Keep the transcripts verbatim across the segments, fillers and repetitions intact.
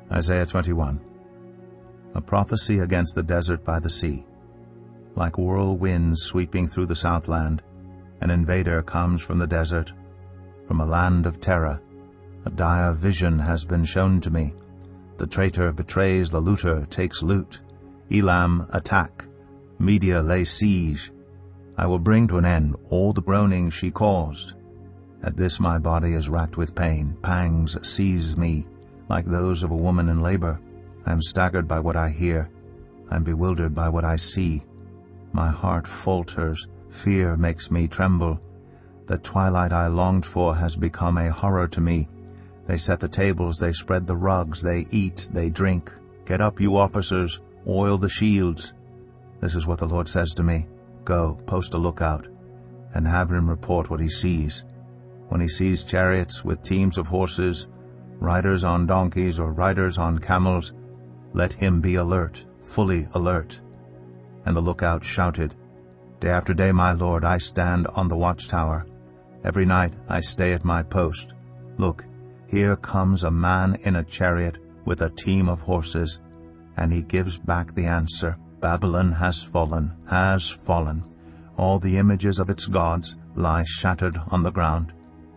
Isaiah twenty-one. A prophecy against the desert by the sea. Like whirlwinds sweeping through the southland, an invader comes from the desert, from a land of terror. A dire vision has been shown to me. The traitor betrays the looter, takes loot. Elam attack, Media lay siege. I will bring to an end all the groaning she caused. At this my body is racked with pain. Pangs seize me, like those of a woman in labor. I am staggered by what I hear. I am bewildered by what I see. My heart falters. Fear makes me tremble. The twilight I longed for has become a horror to me. They set the tables, they spread the rugs, they eat, they drink. Get up, you officers, oil the shields. This is what the Lord says to me. Go, post a lookout, and have him report what he sees. When he sees chariots with teams of horses, riders on donkeys or riders on camels, let him be alert, fully alert. And the lookout shouted, Day after day, my Lord, I stand on the watchtower. Every night I stay at my post. Look, here comes a man in a chariot with a team of horses, and he gives back the answer. Babylon has fallen, has fallen. All the images of its gods lie shattered on the ground.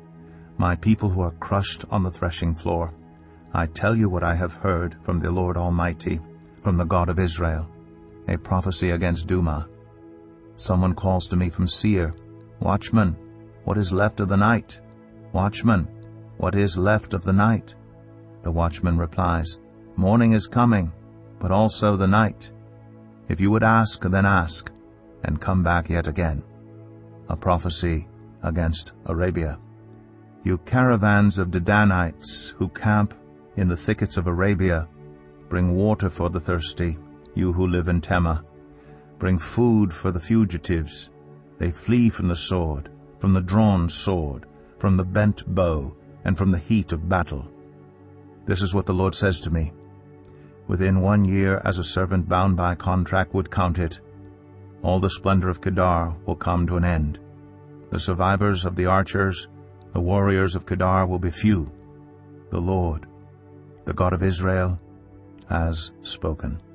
My people who are crushed on the threshing floor, I tell you what I have heard from the Lord Almighty, from the God of Israel, a prophecy against Duma. Someone calls to me from Seir, Watchman, what is left of the night? Watchman, what is left of the night? The watchman replies, Morning is coming, but also the night. If you would ask, then ask, and come back yet again. A prophecy against Arabia. You caravans of Dedanites who camp in the thickets of Arabia, bring water for the thirsty, you who live in Tema. Bring food for the fugitives. They flee from the sword, from the drawn sword, from the bent bow, and from the heat of battle. This is what the Lord says to me. Within one year, as a servant bound by contract would count it, all the splendor of Kedar will come to an end. The survivors of the archers, the warriors of Kedar will be few. The Lord, the God of Israel, has spoken.